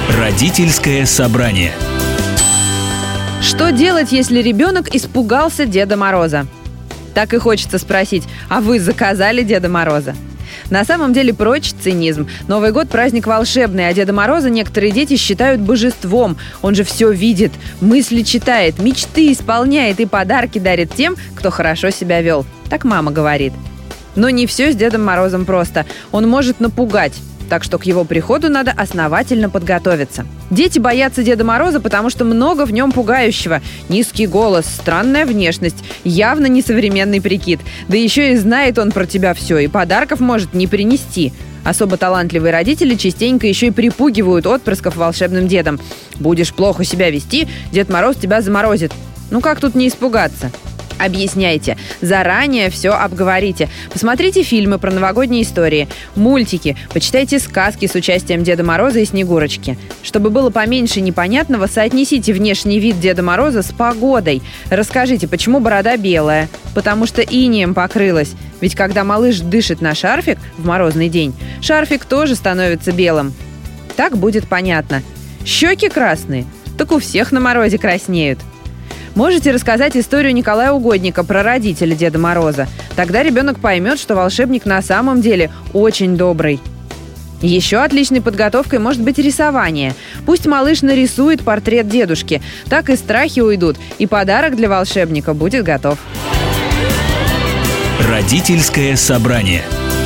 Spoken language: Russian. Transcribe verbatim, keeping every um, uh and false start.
Родительское собрание. Что делать, если ребенок испугался Деда Мороза? Так и хочется спросить: а вы заказали Деда Мороза? На самом деле прочь цинизм. Новый год – праздник волшебный, а Деда Мороза некоторые дети считают божеством. Он же все видит, мысли читает, мечты исполняет и подарки дарит тем, кто хорошо себя вел. Так мама говорит. Но не все с Дедом Морозом просто. Он может напугать. Так что к его приходу надо основательно подготовиться. Дети боятся Деда Мороза, потому что много в нем пугающего. Низкий голос, странная внешность, явно несовременный прикид. Да еще и знает он про тебя все, и подарков может не принести. Особо талантливые родители частенько еще и припугивают отпрысков волшебным дедом. Будешь плохо себя вести, Дед Мороз тебя заморозит. Ну как тут не испугаться? Объясняйте. Заранее все обговорите. Посмотрите фильмы про новогодние истории, мультики, почитайте сказки с участием Деда Мороза и Снегурочки. Чтобы было поменьше непонятного, соотнесите внешний вид Деда Мороза с погодой. Расскажите, почему борода белая? Потому что инеем покрылась. Ведь когда малыш дышит на шарфик в морозный день, шарфик тоже становится белым. Так будет понятно. Щеки красные? Так у всех на морозе краснеют. Можете рассказать историю Николая Угодника про родителя Деда Мороза. Тогда ребенок поймет, что волшебник на самом деле очень добрый. Еще отличной подготовкой может быть рисование. Пусть малыш нарисует портрет дедушки. Так и страхи уйдут, и подарок для волшебника будет готов. Родительское собрание.